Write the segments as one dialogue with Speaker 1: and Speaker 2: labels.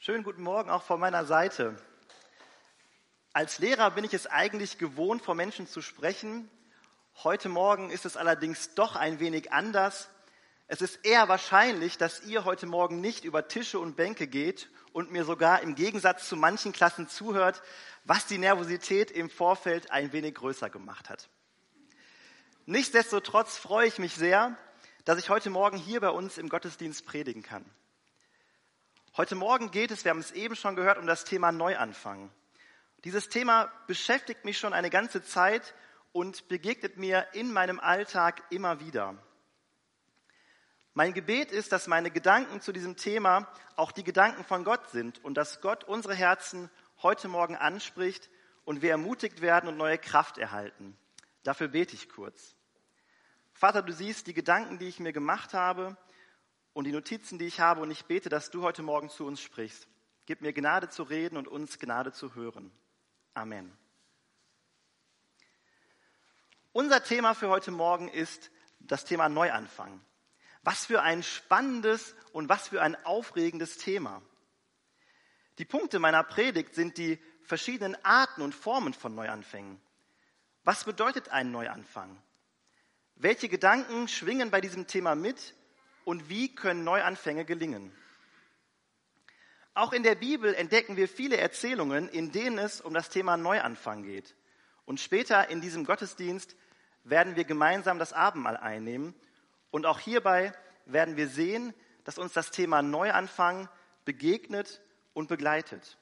Speaker 1: Schönen guten Morgen auch von meiner Seite. Als Lehrer bin ich es eigentlich gewohnt, vor Menschen zu sprechen. Heute Morgen ist es allerdings doch ein wenig anders. Es ist eher wahrscheinlich, dass ihr heute Morgen nicht über Tische und Bänke geht und mir sogar im Gegensatz zu manchen Klassen zuhört, was die Nervosität im Vorfeld ein wenig größer gemacht hat. Nichtsdestotrotz freue ich mich sehr, dass ich heute Morgen hier bei uns im Gottesdienst predigen kann. Heute Morgen geht es, wir haben es eben schon gehört, um das Thema Neuanfang. Dieses Thema beschäftigt mich schon eine ganze Zeit und begegnet mir in meinem Alltag immer wieder. Mein Gebet ist, dass meine Gedanken zu diesem Thema auch die Gedanken von Gott sind und dass Gott unsere Herzen heute Morgen anspricht und wir ermutigt werden und neue Kraft erhalten. Dafür bete ich kurz. Vater, du siehst die Gedanken, die ich mir gemacht habe und die Notizen, die ich habe, und ich bete, dass du heute Morgen zu uns sprichst. Gib mir Gnade zu reden und uns Gnade zu hören. Amen. Unser Thema für heute Morgen ist das Thema Neuanfang. Was für ein spannendes und was für ein aufregendes Thema. Die Punkte meiner Predigt sind die verschiedenen Arten und Formen von Neuanfängen. Was bedeutet ein Neuanfang? Welche Gedanken schwingen bei diesem Thema mit und wie können Neuanfänge gelingen? Auch in der Bibel entdecken wir viele Erzählungen, in denen es um das Thema Neuanfang geht. Und später in diesem Gottesdienst werden wir gemeinsam das Abendmahl einnehmen. Und auch hierbei werden wir sehen, dass uns das Thema Neuanfang begegnet und begleitet.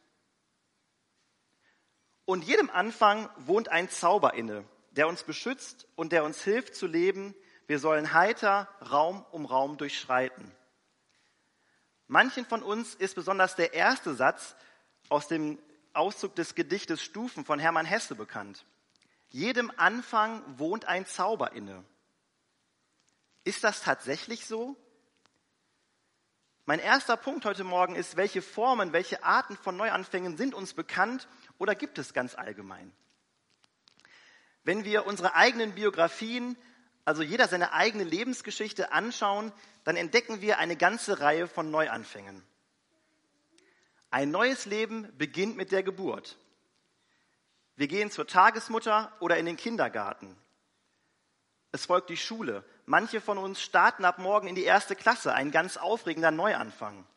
Speaker 1: Und jedem Anfang wohnt ein Zauber inne, der uns beschützt und der uns hilft zu leben. Wir sollen heiter Raum um Raum durchschreiten. Manchen von uns ist besonders der erste Satz aus dem Auszug des Gedichtes Stufen von Hermann Hesse bekannt. Jedem Anfang wohnt ein Zauber inne. Ist das tatsächlich so? Mein erster Punkt heute Morgen ist, welche Formen, welche Arten von Neuanfängen sind uns bekannt oder gibt es ganz allgemein? Wenn wir unsere eigenen Biografien, also jeder seine eigene Lebensgeschichte anschauen, dann entdecken wir eine ganze Reihe von Neuanfängen. Ein neues Leben beginnt mit der Geburt. Wir gehen zur Tagesmutter oder in den Kindergarten. Es folgt die Schule. Manche von uns starten ab morgen in die 1. Klasse, ein ganz aufregender Neuanfang.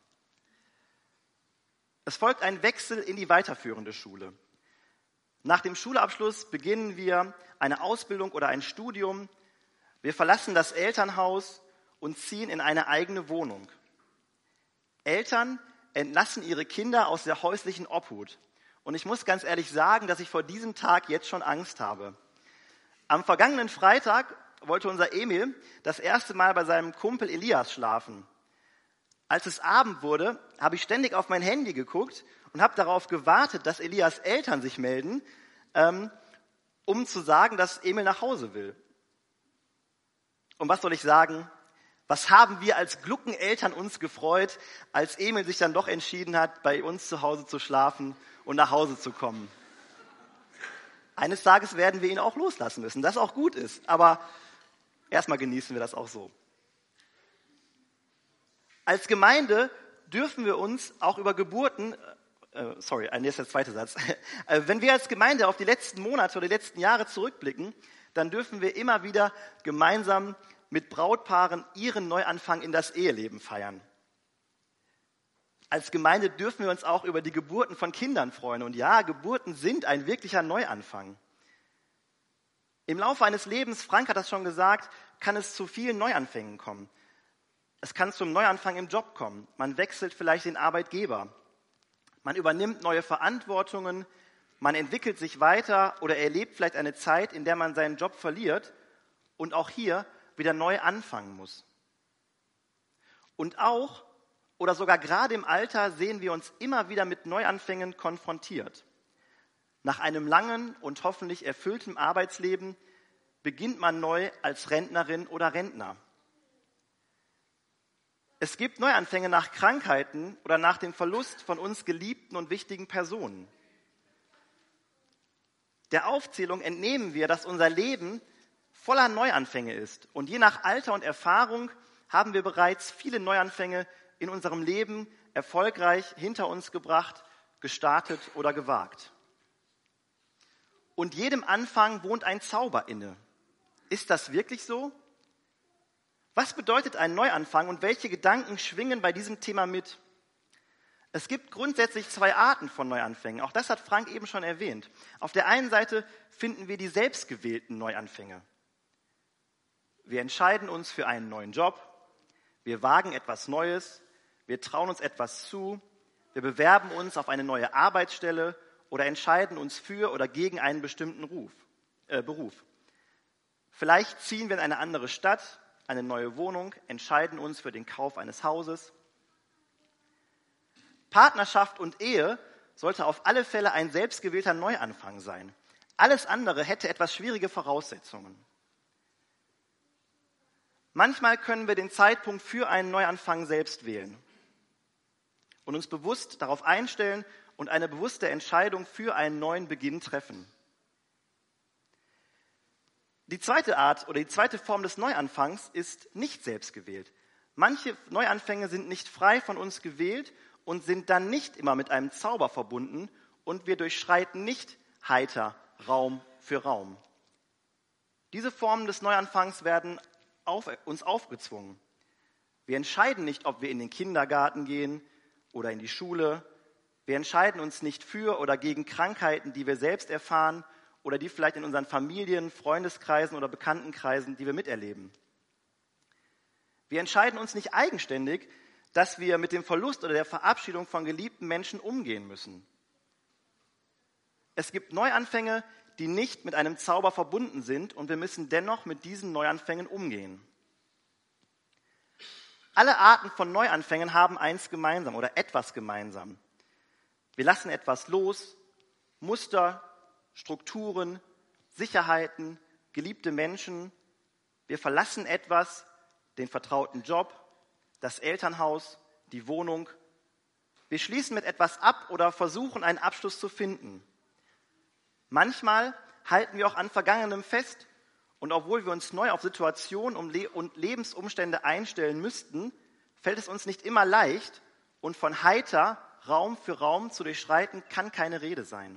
Speaker 1: Es folgt ein Wechsel in die weiterführende Schule. Nach dem Schulabschluss beginnen wir eine Ausbildung oder ein Studium. Wir verlassen das Elternhaus und ziehen in eine eigene Wohnung. Eltern entlassen ihre Kinder aus der häuslichen Obhut. Und ich muss ganz ehrlich sagen, dass ich vor diesem Tag jetzt schon Angst habe. Am vergangenen Freitag wollte unser Emil das erste Mal bei seinem Kumpel Elias schlafen. Als es Abend wurde, habe ich ständig auf mein Handy geguckt und habe darauf gewartet, dass Elias Eltern sich melden, um zu sagen, dass Emil nach Hause will. Und was soll ich sagen? Was haben wir als Gluckeneltern uns gefreut, als Emil sich dann doch entschieden hat, bei uns zu Hause zu schlafen und nach Hause zu kommen. Eines Tages werden wir ihn auch loslassen müssen, das auch gut ist. Aber erstmal genießen wir das auch so. Als Gemeinde dürfen wir uns auch über Geburten, jetzt der zweite Satz. Wenn wir als Gemeinde auf die letzten Monate oder die letzten Jahre zurückblicken, dann dürfen wir immer wieder gemeinsam mit Brautpaaren ihren Neuanfang in das Eheleben feiern. Als Gemeinde dürfen wir uns auch über die Geburten von Kindern freuen. Und ja, Geburten sind ein wirklicher Neuanfang. Im Laufe eines Lebens, Frank hat das schon gesagt, kann es zu vielen Neuanfängen kommen. Es kann zum Neuanfang im Job kommen. Man wechselt vielleicht den Arbeitgeber. Man übernimmt neue Verantwortungen. Man entwickelt sich weiter oder erlebt vielleicht eine Zeit, in der man seinen Job verliert und auch hier wieder neu anfangen muss. Und auch oder sogar gerade im Alter sehen wir uns immer wieder mit Neuanfängen konfrontiert. Nach einem langen und hoffentlich erfüllten Arbeitsleben beginnt man neu als Rentnerin oder Rentner. Es gibt Neuanfänge nach Krankheiten oder nach dem Verlust von uns geliebten und wichtigen Personen. Der Aufzählung entnehmen wir, dass unser Leben voller Neuanfänge ist. Und je nach Alter und Erfahrung haben wir bereits viele Neuanfänge in unserem Leben erfolgreich hinter uns gebracht, gestartet oder gewagt. Und jedem Anfang wohnt ein Zauber inne. Ist das wirklich so? Was bedeutet ein Neuanfang und welche Gedanken schwingen bei diesem Thema mit? Es gibt grundsätzlich 2 Arten von Neuanfängen. Auch das hat Frank eben schon erwähnt. Auf der einen Seite finden wir die selbstgewählten Neuanfänge. Wir entscheiden uns für einen neuen Job, wir wagen etwas Neues, wir trauen uns etwas zu, wir bewerben uns auf eine neue Arbeitsstelle oder entscheiden uns für oder gegen einen bestimmten Beruf. Vielleicht ziehen wir in eine andere Stadt, eine neue Wohnung, entscheiden uns für den Kauf eines Hauses. Partnerschaft und Ehe sollte auf alle Fälle ein selbstgewählter Neuanfang sein. Alles andere hätte etwas schwierige Voraussetzungen. Manchmal können wir den Zeitpunkt für einen Neuanfang selbst wählen und uns bewusst darauf einstellen und eine bewusste Entscheidung für einen neuen Beginn treffen. Die zweite Art oder die zweite Form des Neuanfangs ist nicht selbstgewählt. Manche Neuanfänge sind nicht frei von uns gewählt und sind dann nicht immer mit einem Zauber verbunden und wir durchschreiten nicht heiter Raum für Raum. Diese Formen des Neuanfangs werden uns aufgezwungen. Wir entscheiden nicht, ob wir in den Kindergarten gehen oder in die Schule. Wir entscheiden uns nicht für oder gegen Krankheiten, die wir selbst erfahren oder die vielleicht in unseren Familien, Freundeskreisen oder Bekanntenkreisen, die wir miterleben. Wir entscheiden uns nicht eigenständig, dass wir mit dem Verlust oder der Verabschiedung von geliebten Menschen umgehen müssen. Es gibt Neuanfänge, die nicht mit einem Zauber verbunden sind und wir müssen dennoch mit diesen Neuanfängen umgehen. Alle Arten von Neuanfängen haben eins gemeinsam oder etwas gemeinsam. Wir lassen etwas los, Muster, Strukturen, Sicherheiten, geliebte Menschen. Wir verlassen etwas, den vertrauten Job, das Elternhaus, die Wohnung. Wir schließen mit etwas ab oder versuchen, einen Abschluss zu finden. Manchmal halten wir auch an Vergangenem fest und obwohl wir uns neu auf Situationen und Lebensumstände einstellen müssten, fällt es uns nicht immer leicht und von heiter Raum für Raum zu durchschreiten kann keine Rede sein.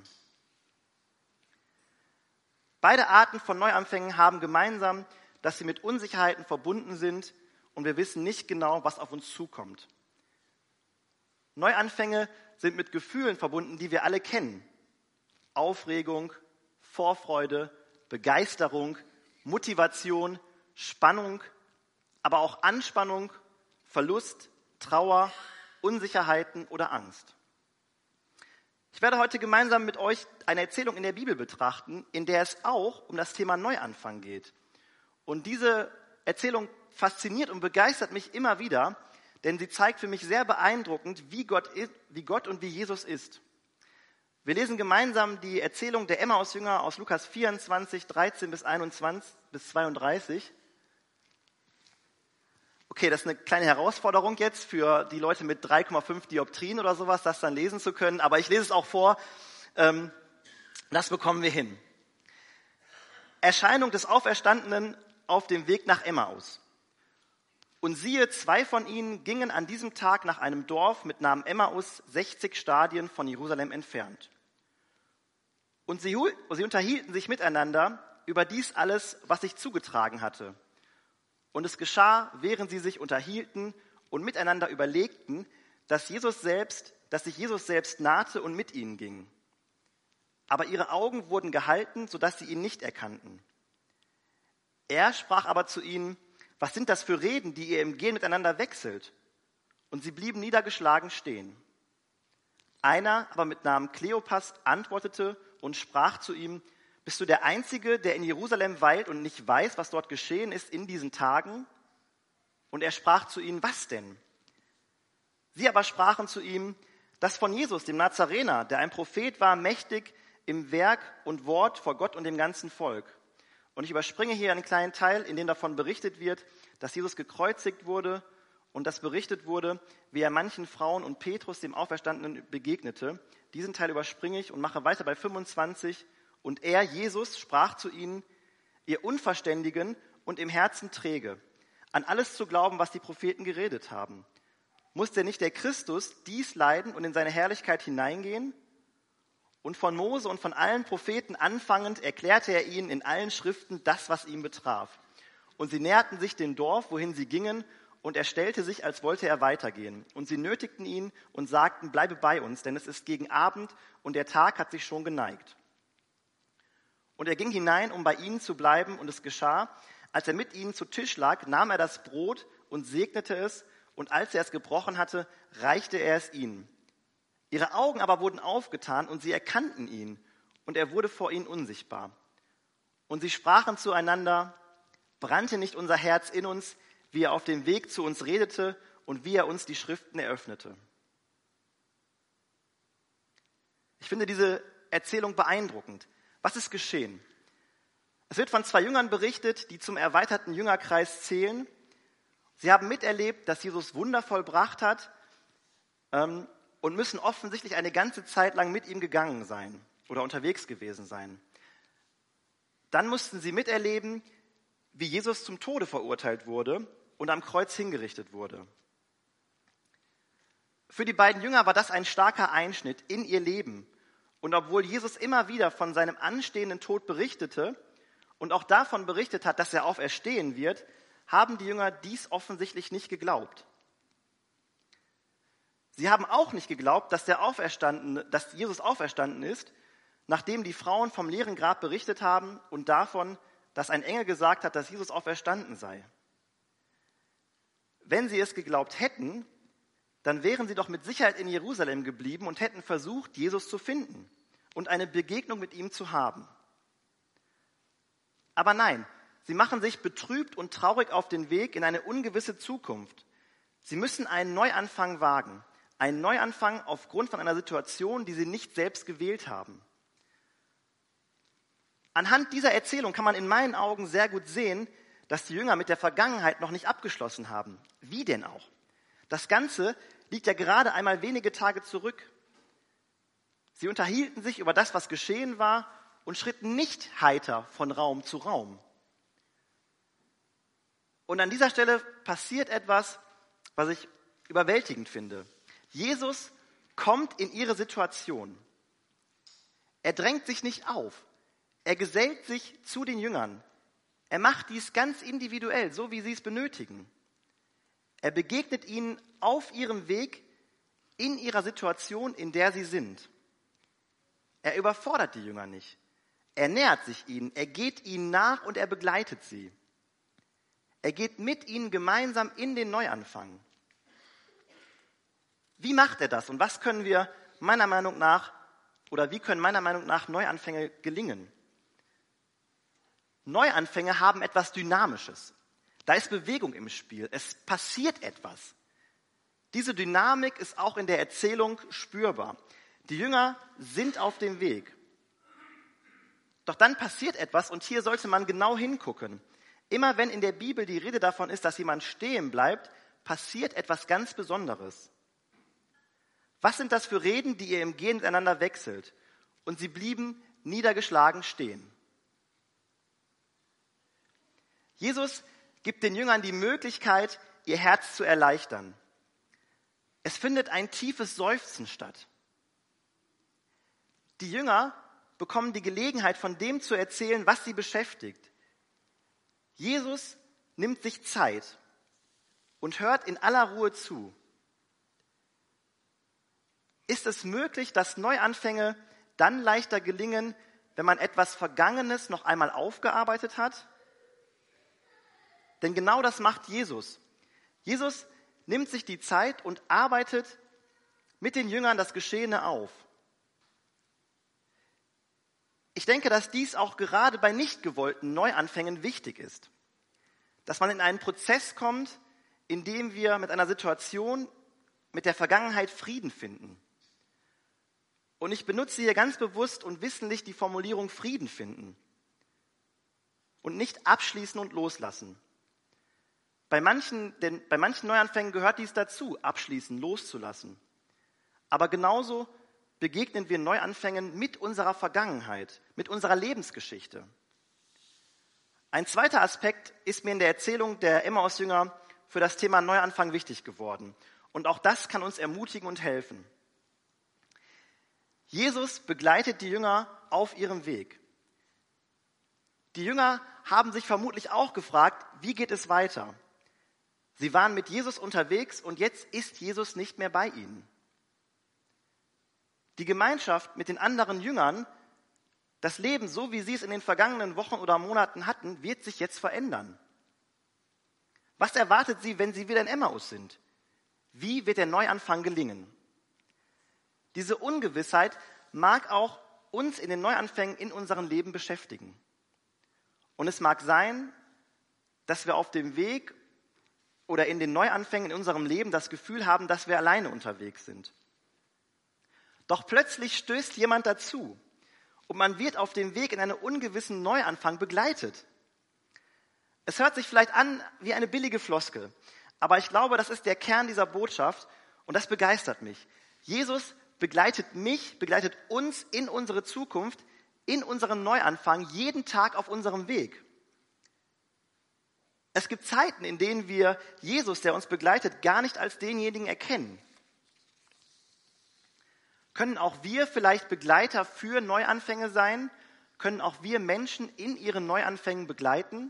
Speaker 1: Beide Arten von Neuanfängen haben gemeinsam, dass sie mit Unsicherheiten verbunden sind und wir wissen nicht genau, was auf uns zukommt. Neuanfänge sind mit Gefühlen verbunden, die wir alle kennen. Aufregung, Vorfreude, Begeisterung, Motivation, Spannung, aber auch Anspannung, Verlust, Trauer, Unsicherheiten oder Angst. Ich werde heute gemeinsam mit euch eine Erzählung in der Bibel betrachten, in der es auch um das Thema Neuanfang geht. Und diese Erzählung fasziniert und begeistert mich immer wieder, denn sie zeigt für mich sehr beeindruckend, wie Gott und wie Jesus ist. Wir lesen gemeinsam die Erzählung der Emmaus-Jünger aus Lukas 24, 13 bis 32. Okay, das ist eine kleine Herausforderung jetzt für die Leute mit 3,5 Dioptrien oder sowas, das dann lesen zu können. Aber ich lese es auch vor. Das bekommen wir hin. Erscheinung des Auferstandenen auf dem Weg nach Emmaus. Und siehe, 2 von ihnen gingen an diesem Tag nach einem Dorf mit Namen Emmaus, 60 Stadien von Jerusalem entfernt. Und sie unterhielten sich miteinander über dies alles, was sich zugetragen hatte. Und es geschah, während sie sich unterhielten und miteinander überlegten, dass sich Jesus selbst nahte und mit ihnen ging. Aber ihre Augen wurden gehalten, sodass sie ihn nicht erkannten. Er sprach aber zu ihnen: Was sind das für Reden, die ihr im Gehen miteinander wechselt? Und sie blieben niedergeschlagen stehen. Einer aber mit Namen Kleopas antwortete und sprach zu ihm: Bist du der Einzige, der in Jerusalem weilt und nicht weiß, was dort geschehen ist in diesen Tagen? Und er sprach zu ihnen: Was denn? Sie aber sprachen zu ihm: Das von Jesus, dem Nazarener, der ein Prophet war, mächtig im Werk und Wort vor Gott und dem ganzen Volk. Und ich überspringe hier einen kleinen Teil, in dem davon berichtet wird, dass Jesus gekreuzigt wurde und dass berichtet wurde, wie er manchen Frauen und Petrus, dem Auferstandenen, begegnete. Diesen Teil überspringe ich und mache weiter bei 25. Und er, Jesus, sprach zu ihnen: Ihr Unverständigen und im Herzen träge, an alles zu glauben, was die Propheten geredet haben. Musste nicht der Christus dies leiden und in seine Herrlichkeit hineingehen? Und von Mose und von allen Propheten anfangend erklärte er ihnen in allen Schriften das, was ihn betraf. Und sie näherten sich dem Dorf, wohin sie gingen, und er stellte sich, als wollte er weitergehen. Und sie nötigten ihn und sagten, bleibe bei uns, denn es ist gegen Abend und der Tag hat sich schon geneigt. Und er ging hinein, um bei ihnen zu bleiben, und es geschah, als er mit ihnen zu Tisch lag, nahm er das Brot und segnete es, und als er es gebrochen hatte, reichte er es ihnen. Ihre Augen aber wurden aufgetan, und sie erkannten ihn, und er wurde vor ihnen unsichtbar. Und sie sprachen zueinander, brannte nicht unser Herz in uns, wie er auf dem Weg zu uns redete und wie er uns die Schriften eröffnete. Ich finde diese Erzählung beeindruckend. Was ist geschehen? Es wird von 2 Jüngern berichtet, die zum erweiterten Jüngerkreis zählen. Sie haben miterlebt, dass Jesus Wunder vollbracht hat und müssen offensichtlich eine ganze Zeit lang mit ihm gegangen sein oder unterwegs gewesen sein. Dann mussten sie miterleben, wie Jesus zum Tode verurteilt wurde und am Kreuz hingerichtet wurde. Für die beiden Jünger war das ein starker Einschnitt in ihr Leben. Und obwohl Jesus immer wieder von seinem anstehenden Tod berichtete und auch davon berichtet hat, dass er auferstehen wird, haben die Jünger dies offensichtlich nicht geglaubt. Sie haben auch nicht geglaubt, dass Jesus auferstanden ist, nachdem die Frauen vom leeren Grab berichtet haben und davon, dass ein Engel gesagt hat, dass Jesus auferstanden sei. Wenn sie es geglaubt hätten, dann wären sie doch mit Sicherheit in Jerusalem geblieben und hätten versucht, Jesus zu finden und eine Begegnung mit ihm zu haben. Aber nein, sie machen sich betrübt und traurig auf den Weg in eine ungewisse Zukunft. Sie müssen einen Neuanfang wagen, einen Neuanfang aufgrund von einer Situation, die sie nicht selbst gewählt haben. Anhand dieser Erzählung kann man in meinen Augen sehr gut sehen, dass die Jünger mit der Vergangenheit noch nicht abgeschlossen haben. Wie denn auch? Das Ganze liegt ja gerade einmal wenige Tage zurück. Sie unterhielten sich über das, was geschehen war, und schritten nicht heiter von Raum zu Raum. Und an dieser Stelle passiert etwas, was ich überwältigend finde. Jesus kommt in ihre Situation. Er drängt sich nicht auf. Er gesellt sich zu den Jüngern. Er macht dies ganz individuell, so wie sie es benötigen. Er begegnet ihnen auf ihrem Weg in ihrer Situation, in der sie sind. Er überfordert die Jünger nicht. Er nähert sich ihnen, er geht ihnen nach und er begleitet sie. Er geht mit ihnen gemeinsam in den Neuanfang. Wie macht er das und was können wir meiner Meinung nach wie können meiner Meinung nach Neuanfänge gelingen? Neuanfänge haben etwas Dynamisches. Da ist Bewegung im Spiel. Es passiert etwas. Diese Dynamik ist auch in der Erzählung spürbar. Die Jünger sind auf dem Weg. Doch dann passiert etwas und hier sollte man genau hingucken. Immer wenn in der Bibel die Rede davon ist, dass jemand stehen bleibt, passiert etwas ganz Besonderes. Was sind das für Reden, die ihr im Gehen miteinander wechselt? Und sie blieben niedergeschlagen stehen. Jesus gibt den Jüngern die Möglichkeit, ihr Herz zu erleichtern. Es findet ein tiefes Seufzen statt. Die Jünger bekommen die Gelegenheit, von dem zu erzählen, was sie beschäftigt. Jesus nimmt sich Zeit und hört in aller Ruhe zu. Ist es möglich, dass Neuanfänge dann leichter gelingen, wenn man etwas Vergangenes noch einmal aufgearbeitet hat? Denn genau das macht Jesus. Jesus nimmt sich die Zeit und arbeitet mit den Jüngern das Geschehene auf. Ich denke, dass dies auch gerade bei nicht gewollten Neuanfängen wichtig ist. Dass man in einen Prozess kommt, in dem wir mit einer Situation, mit der Vergangenheit Frieden finden. Und ich benutze hier ganz bewusst und wissentlich die Formulierung Frieden finden und nicht abschließen und loslassen. Bei manchen Neuanfängen gehört dies dazu, abschließen, loszulassen. Aber genauso begegnen wir Neuanfängen mit unserer Vergangenheit, mit unserer Lebensgeschichte. Ein zweiter Aspekt ist mir in der Erzählung der Emmaus-Jünger für das Thema Neuanfang wichtig geworden. Und auch das kann uns ermutigen und helfen. Jesus begleitet die Jünger auf ihrem Weg. Die Jünger haben sich vermutlich auch gefragt, wie geht es weiter? Sie waren mit Jesus unterwegs und jetzt ist Jesus nicht mehr bei ihnen. Die Gemeinschaft mit den anderen Jüngern, das Leben, so wie sie es in den vergangenen Wochen oder Monaten hatten, wird sich jetzt verändern. Was erwartet sie, wenn sie wieder in Emmaus sind? Wie wird der Neuanfang gelingen? Diese Ungewissheit mag auch uns in den Neuanfängen in unserem Leben beschäftigen. Und es mag sein, dass wir auf dem Weg oder in den Neuanfängen in unserem Leben das Gefühl haben, dass wir alleine unterwegs sind. Doch plötzlich stößt jemand dazu und man wird auf dem Weg in einen ungewissen Neuanfang begleitet. Es hört sich vielleicht an wie eine billige Floskel, aber ich glaube, das ist der Kern dieser Botschaft und das begeistert mich. Jesus begleitet mich, begleitet uns in unsere Zukunft, in unseren Neuanfang, jeden Tag auf unserem Weg. Es gibt Zeiten, in denen wir Jesus, der uns begleitet, gar nicht als denjenigen erkennen. Können auch wir vielleicht Begleiter für Neuanfänge sein? Können auch wir Menschen in ihren Neuanfängen begleiten?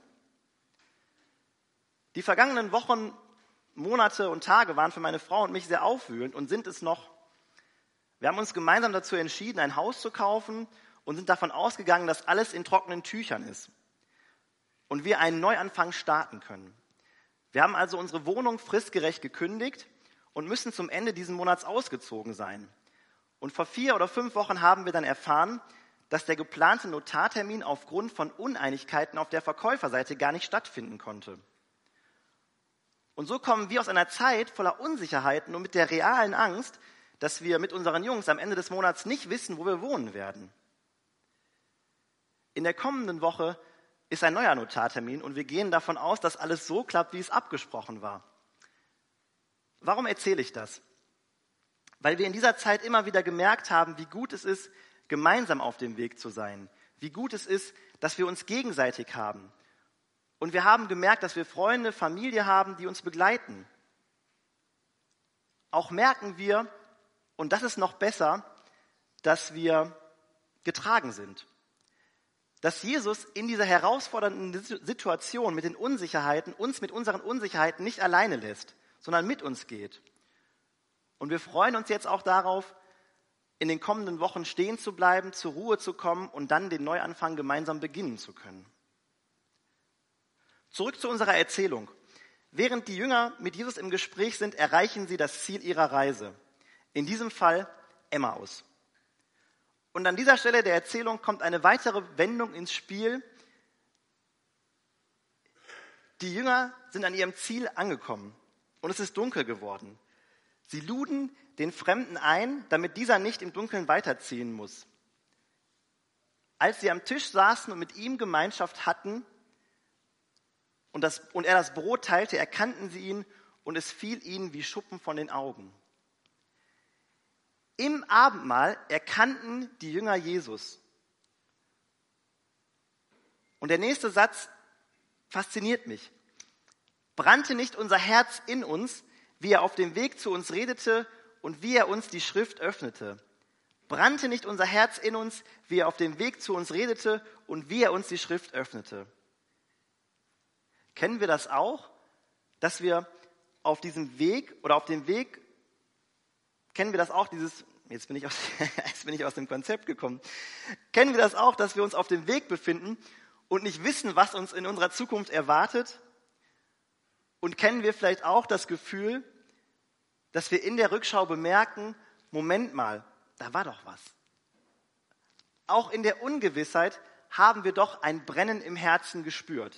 Speaker 1: Die vergangenen Wochen, Monate und Tage waren für meine Frau und mich sehr aufwühlend und sind es noch. Wir haben uns gemeinsam dazu entschieden, ein Haus zu kaufen und sind davon ausgegangen, dass alles in trockenen Tüchern ist und wir einen Neuanfang starten können. Wir haben also unsere Wohnung fristgerecht gekündigt und müssen zum Ende dieses Monats ausgezogen sein. Und vor 4 oder 5 Wochen haben wir dann erfahren, dass der geplante Notartermin aufgrund von Uneinigkeiten auf der Verkäuferseite gar nicht stattfinden konnte. Und so kommen wir aus einer Zeit voller Unsicherheiten und mit der realen Angst, dass wir mit unseren Jungs am Ende des Monats nicht wissen, wo wir wohnen werden. In der kommenden Woche ist ein neuer Notartermin und wir gehen davon aus, dass alles so klappt, wie es abgesprochen war. Warum erzähle ich das? Weil wir in dieser Zeit immer wieder gemerkt haben, wie gut es ist, gemeinsam auf dem Weg zu sein. Wie gut es ist, dass wir uns gegenseitig haben. Und wir haben gemerkt, dass wir Freunde, Familie haben, die uns begleiten. Auch merken wir, und das ist noch besser, dass wir getragen sind. Dass Jesus in dieser herausfordernden Situation mit den Unsicherheiten, uns mit unseren Unsicherheiten nicht alleine lässt, sondern mit uns geht. Und wir freuen uns jetzt auch darauf, in den kommenden Wochen stehen zu bleiben, zur Ruhe zu kommen und dann den Neuanfang gemeinsam beginnen zu können. Zurück zu unserer Erzählung. Während die Jünger mit Jesus im Gespräch sind, erreichen sie das Ziel ihrer Reise. In diesem Fall Emmaus. Und an dieser Stelle der Erzählung kommt eine weitere Wendung ins Spiel. Die Jünger sind an ihrem Ziel angekommen und es ist dunkel geworden. Sie luden den Fremden ein, damit dieser nicht im Dunkeln weiterziehen muss. Als sie am Tisch saßen und mit ihm Gemeinschaft hatten und er das Brot teilte, erkannten sie ihn und es fiel ihnen wie Schuppen von den Augen. Im Abendmahl erkannten die Jünger Jesus. Und der nächste Satz fasziniert mich. Brannte nicht unser Herz in uns, wie er auf dem Weg zu uns redete und wie er uns die Schrift öffnete? Brannte nicht unser Herz in uns, wie er auf dem Weg zu uns redete und wie er uns die Schrift öffnete? Kennen wir das auch, dass wir auf diesem Weg oder auf dem Weg, kennen wir das auch, jetzt bin ich aus dem Konzept gekommen, kennen wir das auch, dass wir uns auf dem Weg befinden und nicht wissen, was uns in unserer Zukunft erwartet? Und kennen wir vielleicht auch das Gefühl, dass wir in der Rückschau bemerken, Moment mal, da war doch was. Auch in der Ungewissheit haben wir doch ein Brennen im Herzen gespürt.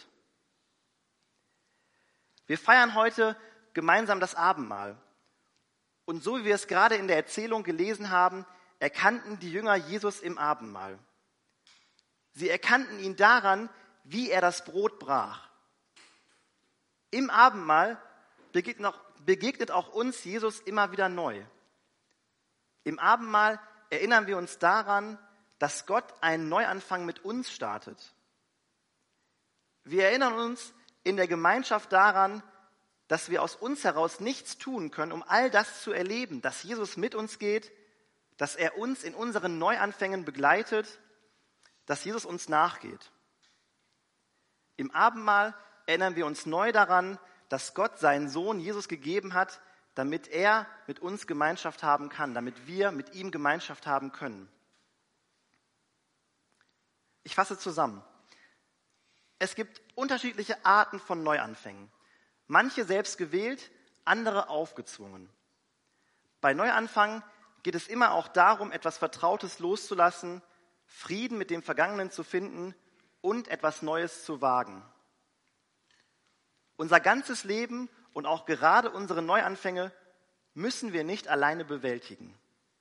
Speaker 1: Wir feiern heute gemeinsam das Abendmahl. Und so wie wir es gerade in der Erzählung gelesen haben, erkannten die Jünger Jesus im Abendmahl. Sie erkannten ihn daran, wie er das Brot brach. Im Abendmahl begegnet auch uns Jesus immer wieder neu. Im Abendmahl erinnern wir uns daran, dass Gott einen Neuanfang mit uns startet. Wir erinnern uns in der Gemeinschaft daran, dass wir aus uns heraus nichts tun können, um all das zu erleben, dass Jesus mit uns geht, dass er uns in unseren Neuanfängen begleitet, dass Jesus uns nachgeht. Im Abendmahl erinnern wir uns neu daran, dass Gott seinen Sohn Jesus gegeben hat, damit er mit uns Gemeinschaft haben kann, damit wir mit ihm Gemeinschaft haben können. Ich fasse zusammen. Es gibt unterschiedliche Arten von Neuanfängen. Manche selbst gewählt, andere aufgezwungen. Bei Neuanfang geht es immer auch darum, etwas Vertrautes loszulassen, Frieden mit dem Vergangenen zu finden und etwas Neues zu wagen. Unser ganzes Leben und auch gerade unsere Neuanfänge müssen wir nicht alleine bewältigen.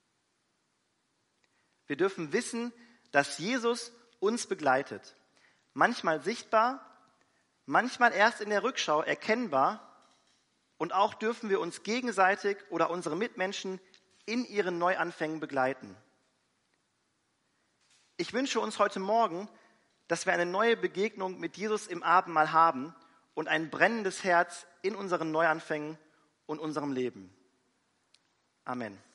Speaker 1: Wir dürfen wissen, dass Jesus uns begleitet. Manchmal sichtbar, manchmal erst in der Rückschau erkennbar, und auch dürfen wir uns gegenseitig oder unsere Mitmenschen in ihren Neuanfängen begleiten. Ich wünsche uns heute Morgen, dass wir eine neue Begegnung mit Jesus im Abendmahl haben und ein brennendes Herz in unseren Neuanfängen und unserem Leben. Amen.